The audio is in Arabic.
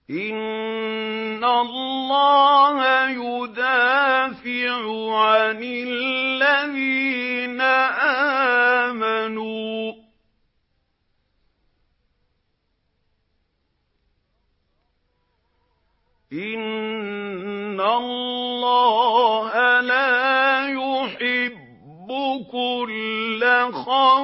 إِنَّ اللَّهَ يُدَافِعُ عَنِ الَّذِينَ آمَنُوا ۗ إِنَّ اللَّهَ لَا يُحِبُّ كُلَّ خَوَّانٍ كَفُورٍ.